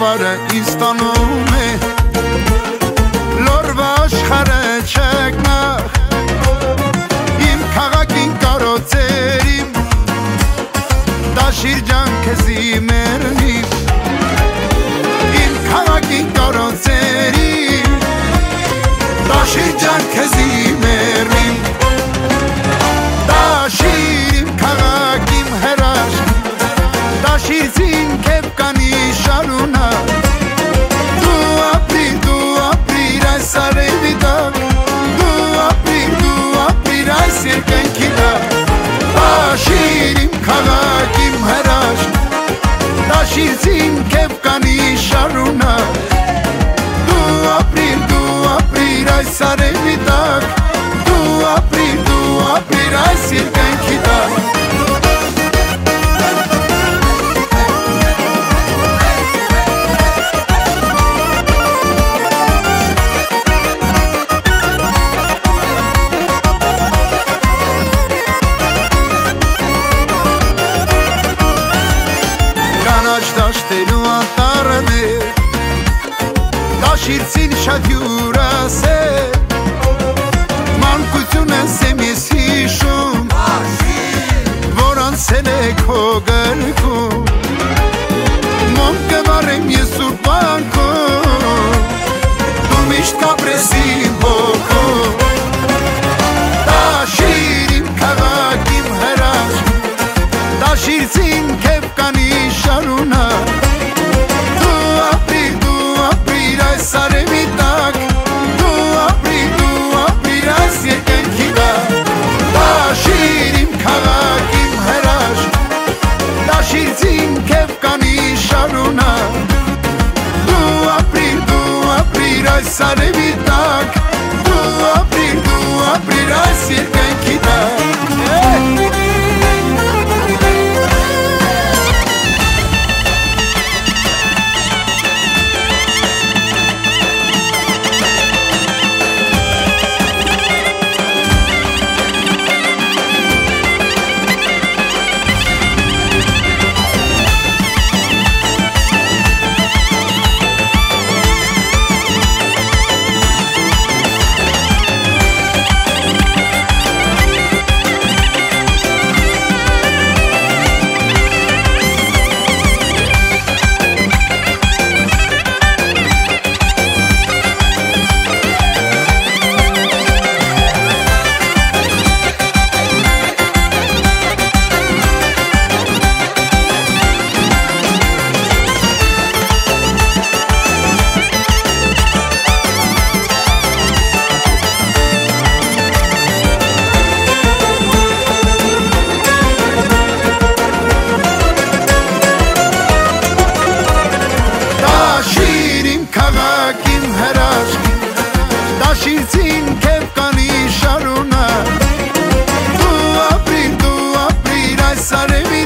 ճանապարհը ինձ տանում է լորվա աշխարհը չկնախ իմ քաղաքին կարոցեր իմ դաշիր ջանքեզի մերնի իմ քաղաքին կարոցեր իմ դաշիր ջանքեզի մերնի դաշիր իմ քաղաք իմ հրաշք դաշիր զին կեվ կանի շարունա դու ապրիր այս արևի տակ դու ապրիր այս երկնքի տակ դաշիր իմ քաղաք իմ հրաշք դաշիր զին կեվ կանի շարունա դու ապրիր այս արևի տակ դու ապրիր այս երկնքի տակ դաշտերու անտառներ դաշիրցին շատ յուրաս է մանկությունս եմ ես հիշում որ անցել է քո գրքում մոմ կվարեմ ես ու բանքում դու միշտ կապրես իմ հոգում դաշիր իմ քաղաք իմ հրաշք դաշիրցին կեվ կանի շարունա դու ապրիր այս արևի տակ դու ապրիր այս երկնքի տակ դաշիր իմ քաղաք իմ հրաշք դաշիր զին կեվ կանի շարունա դու ապրիր այս արևի տակ դու ապրիր այս երկնքի տակ դաշիր զին կեվ կանի շարունա դու ապրիր այս արևի